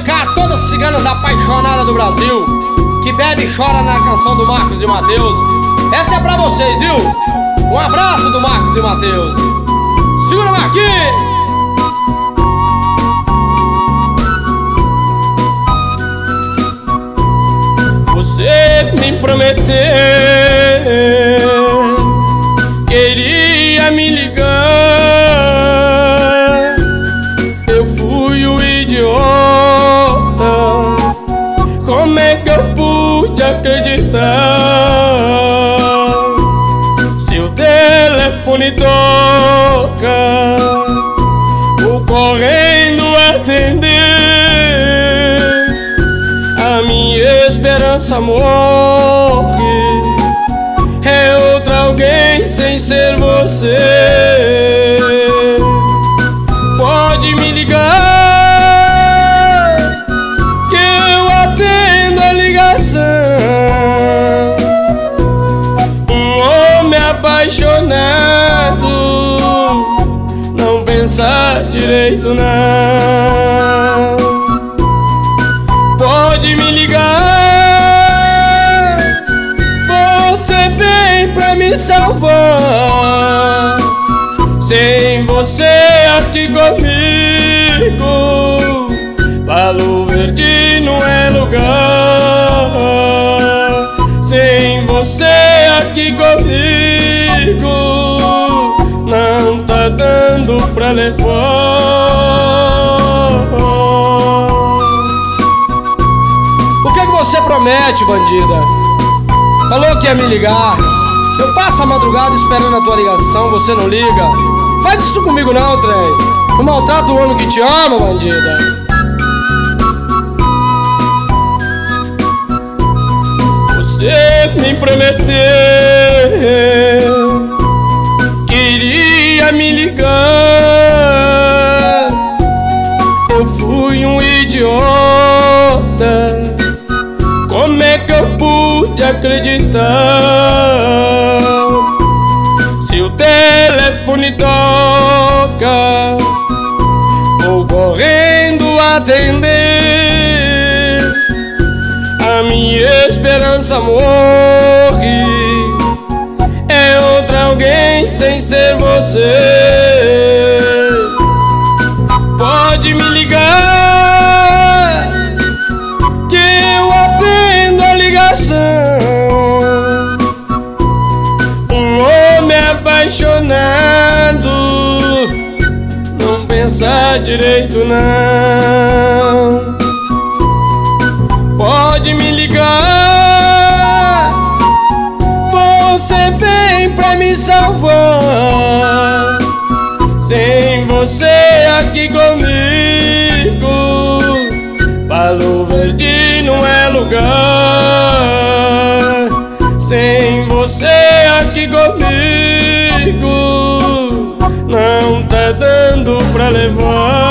dedicar a todas as ciganas apaixonadas do Brasil, que bebe e chora na canção do Marcos e Mateus. Essa é pra vocês, viu? Um abraço do Marcos e Mateus. Segura, Marquinhos! Você me prometeu, queria me ligar. Eu fui o idiota. Como é que eu pude acreditar? Seu telefone toca, vou correndo atender. A minha esperança morre, é outra alguém sem ser você. Pode me ligar, que eu atendo a ligação. Um homem apaixonado não pensa direito, não. Pode me ligar, você vem pra me salvar. Sem você aqui comigo, Palo Verde não é lugar. Sem você aqui comigo, não tá dando pra levar. Você promete, bandida. Falou que ia me ligar. Eu passo a madrugada esperando a tua ligação, você não liga. Faz isso comigo não, trem. Não maltrata o homem que te ama, bandida. Você me prometeu, queria me ligar. Eu fui um idiota. Como é que eu pude acreditar? Se o telefone toca, vou correndo atender. A minha esperança morre, é outra alguém sem ser você. Pode me ligar, que eu atendo a ligação. Um homem apaixonado não pensa direito, não. Pode me ligar, você vem pra me salvar. Sem você aqui comigo, Palo Verde não é lugar. Sem você aqui comigo, não tá dando pra levar.